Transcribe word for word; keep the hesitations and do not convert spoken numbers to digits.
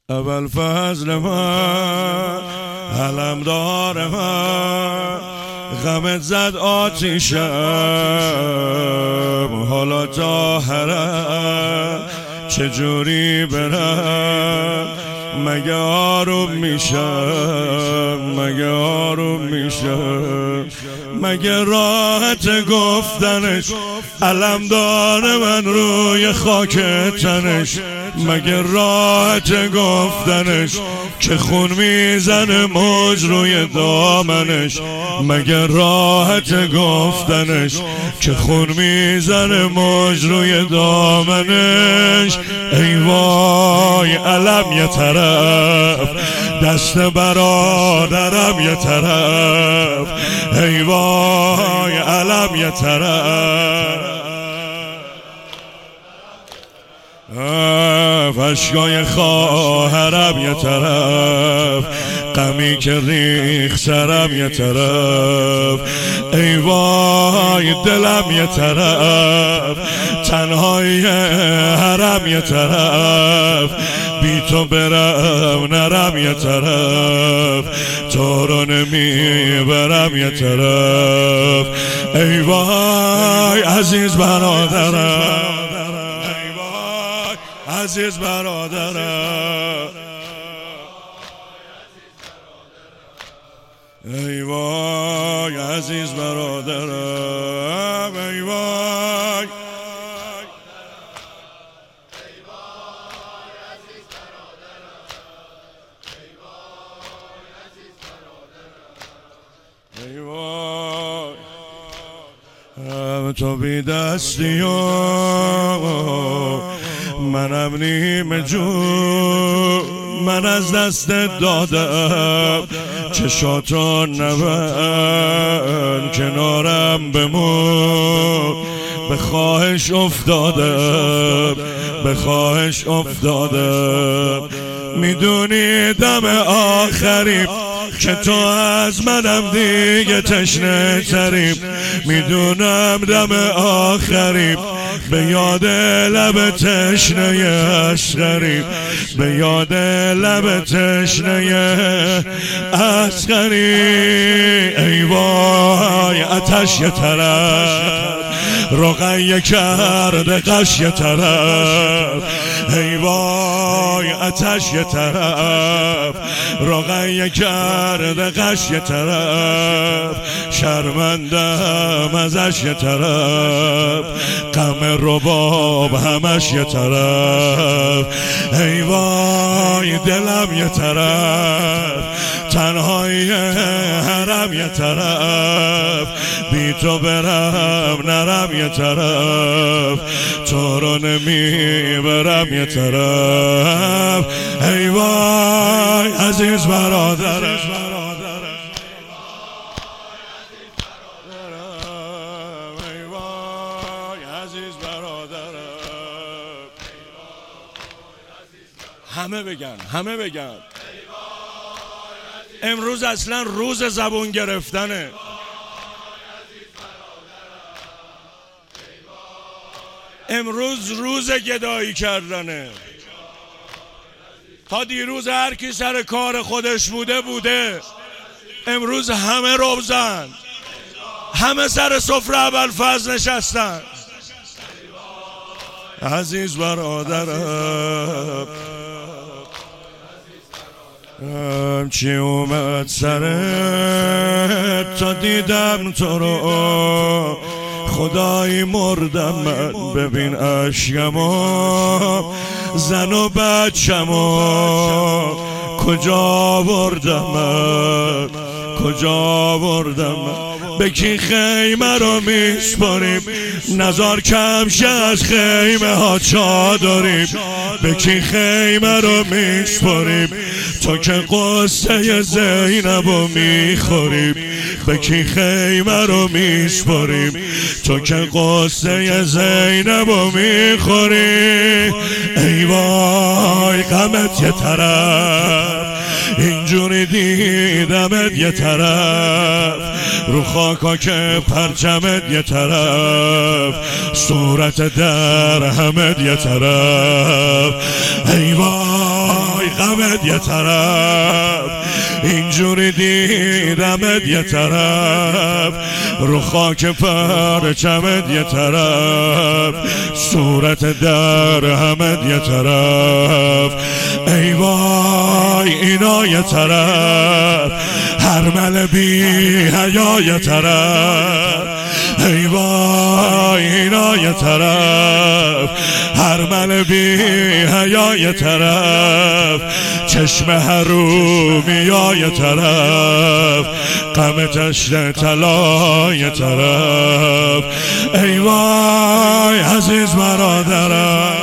ابوالفضل من، علمدار من، غمت زد آتیشم، حالا تا حرم چجوری برم؟ مگه آروم میشم، مگه آروم میشم؟ مگه راحت گفتنش علمدار من روی خاک تنش؟ مگه راحت گفتنش که خون میزنه موج روی دامنش؟ مگه راحت گفتنش که خون میزنه موج روی دامنش؟ ای وای علم یه طرف، دست برادرم یه طرف، ای وای علم یه طرف، اشکای خواهرم یه طرف، غمی که ریخ سرم یه طرف، ای وای دلم یه طرف، تنهای حرم یه طرف، بی تو برم نرم یه طرف، تو رو نمیبرم یه طرف، ای وای عزیز برادرم، عزیز برادرم، ای وای عزیز برادرم، ای وای ای وای تو بی دستی و منم نیم جو، من از دست دادم چشاتو نبند، کنارم بمون، به خواهش افتادم، به خواهش افتادم، میدونی دم آخریم که تو از منم دیگه تشنه تریم، میدونم دم آخریم به یاد لب تشنه اصغریم، به یاد لب تشنه اصغریم، ای وای آتش یه طرف، رقیه کرده قش یه طرف، ای وای آتش یه طرف، رقیه کرده قش یه طرف، شرمندم ازش یه طرف، غم رباب همش یه طرف، ای وای دلم یه طرف، تنهای حرم یه طرف، بی تو برم نرم یه طرف، تو رو نمیبرم یه طرف، ای وای عزیز برادرم، ای وای عزیز برادرم، همه بگن، همه بگن امروز اصلا روز زبون گرفتنه، امروز روز گدایی کردنه، تا دیروز هر کی سر کار خودش بوده بوده، امروز همه روزن، همه سر سفره ابوالفضل نشستن، عزیز برادرم چی اومد سرت تا دیدم تو رو، خدایی مردم من، ببین اشکمو، زن و بچمو کجا بردم من، کجا بردم من، به کی خیمه رو میسپاریم، نزار کمشه از خیمه ها چادریم، به کی خیمه رو میسپاریم، تو که قصه زینب رو میخوریم، به کی خیمه رو میسپاریم، تو که قصه زینب رو میخوریم، ای وای غمت یه طرف، اینجوری دیدمت یه طرف، رو خاکا که پرچمت یه طرف، صورت در همت یه طرف، ای وای غم دیدمت یه طرف، اینجوری دیدمت یه طرف، رو خاک پرچمت یه طرف، صورت در همت یه طرف. ای وای اینا یه طرف، هرمل بی حیا یه طرف. ای وای اینا یه طرف، هرمل بی حیا یه طرف، چشم حرومیا یه طرف، غم تشت طلا یه طرف. ای وای عزیز برادرم.